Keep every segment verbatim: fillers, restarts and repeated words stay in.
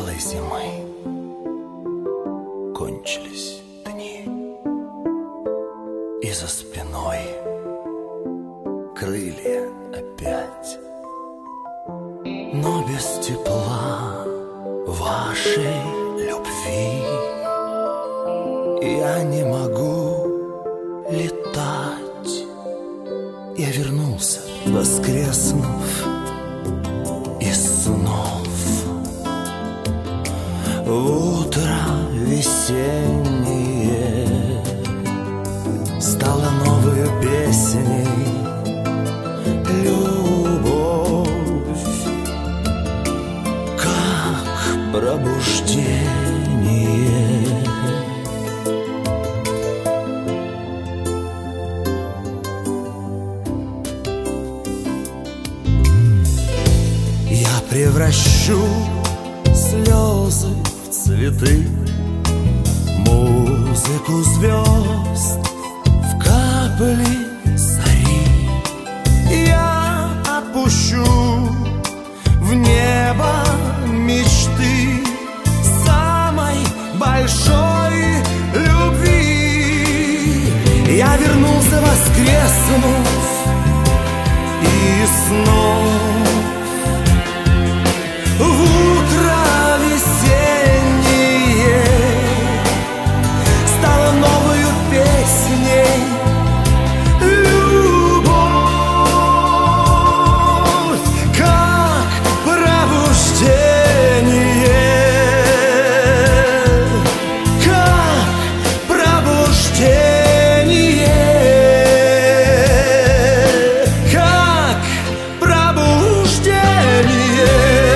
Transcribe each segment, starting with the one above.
белой зимы кончились дни, и за спиной крылья опять. Но без тепла вашей любви я не могу летать. Я вернулся, воскреснув из снов в утро весеннее. Стала новой песней любовь, как пробуждение. Я превращу слезы в цветы, музыку звезд в капли зари. Я отпущу в небо мечты самой большой любви. Я вернулся, воскреснув, и снова в утро весеннее стало новою песней любовь, как пробуждение, как пробуждение, как пробуждение.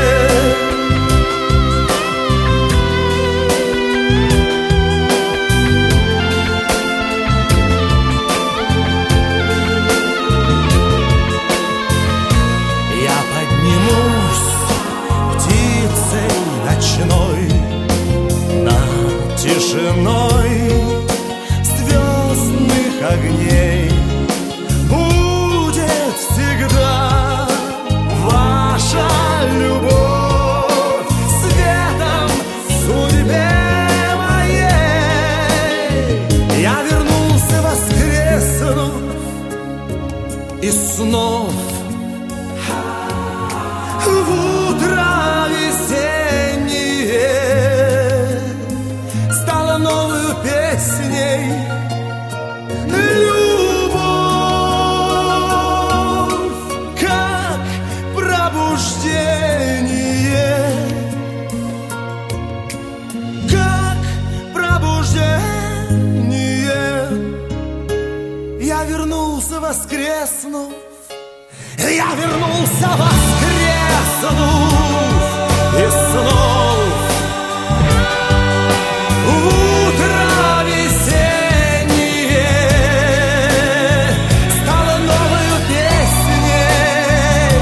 Тишиной звездных огней будет всегда ваша любовь светом в судьбе моей. Я вернулся, воскреснув из снов в утро весеннее. Новую песней любовь, как пробуждение, как пробуждение. Я вернулся, воскреснув, я вернулся, воскреснув из снов. Утро весеннее стало новою песней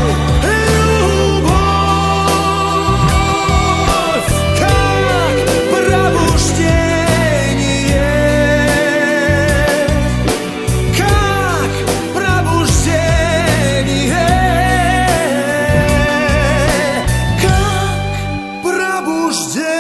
любовь, как пробуждение, как пробуждение, как пробуждение.